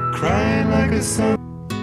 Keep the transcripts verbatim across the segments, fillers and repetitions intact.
crying like a summer.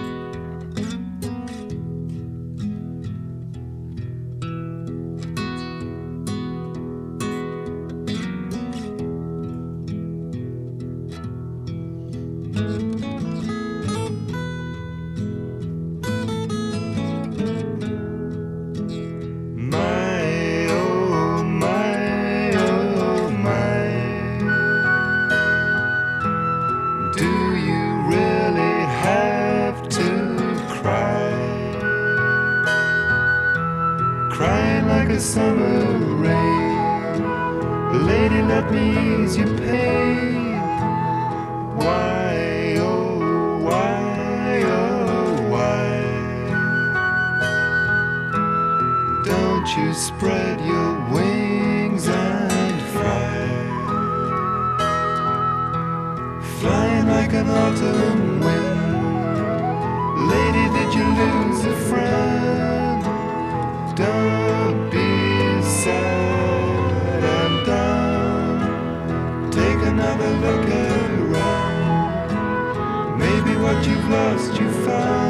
Crying like a summer rain. Lady, let me ease your pain. Why, oh, why, oh, why don't you spread your wings and fly? Flying like an autumn wind. Lady, did you lose a friend? Don't be sad and down. Take another look around. Maybe what you've lost you found.